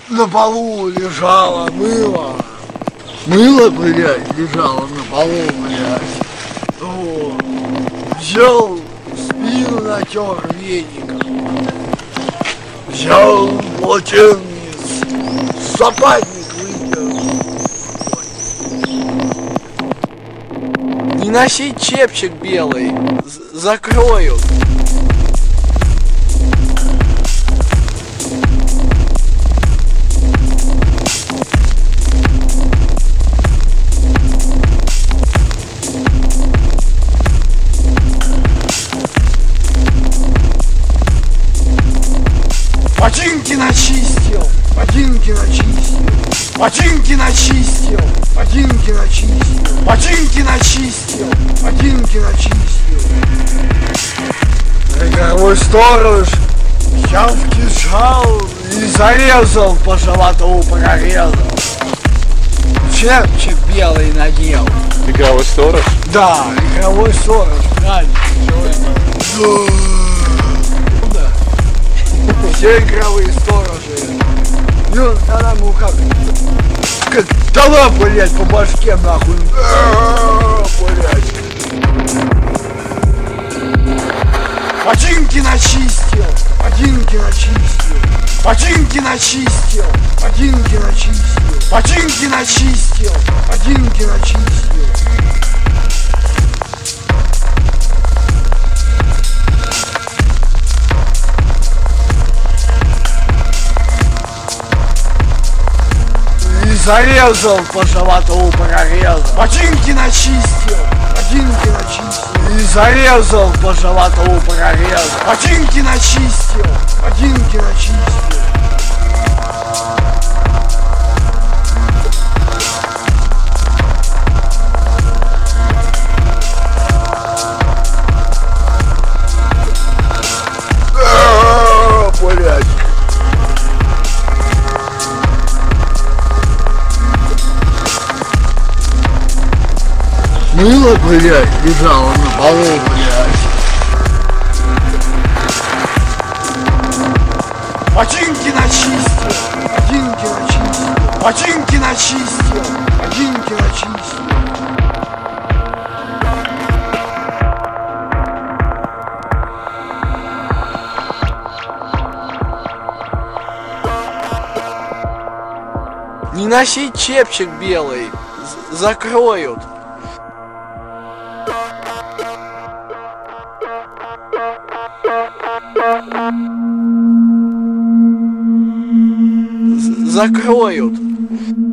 На полу лежало мыло. Мыло, блядь, лежало на полу, блядь. Вот. Взял, спину натер веником. Взял полотенец, сапатник вытер. Не носи чепчик белый, закроют. Ботинки начистил, ботинки начистил, ботинки начистил, ботинки начистил, ботинки начистил, ботинки начистил. Игровой сторож явки сжал и зарезал, по животу прорезал. Чепчик белый надел. Игровой сторож? Да, игровой сторож, правильно. Да. Все игровые сторожи. И он тогда ему как дала, блядь, по башке нахуй. Блядь. Ботинки начистил, ботинки начистил, ботинки начистил, ботинки начистил, ботинки начистил, ботинки начистил. Зарезал, по животу прорезал. Ботинки начистил, ботинки начистил. И зарезал, по животу прорезал. Ботинки начистил, ботинки начистил. Блядь. Мыло, блядь, лежало на полу, блядь. Ботинки начистил, ботинки начистил, ботинки начистил, ботинки начистил. Не носи чепчик белый, закроют. Закроют.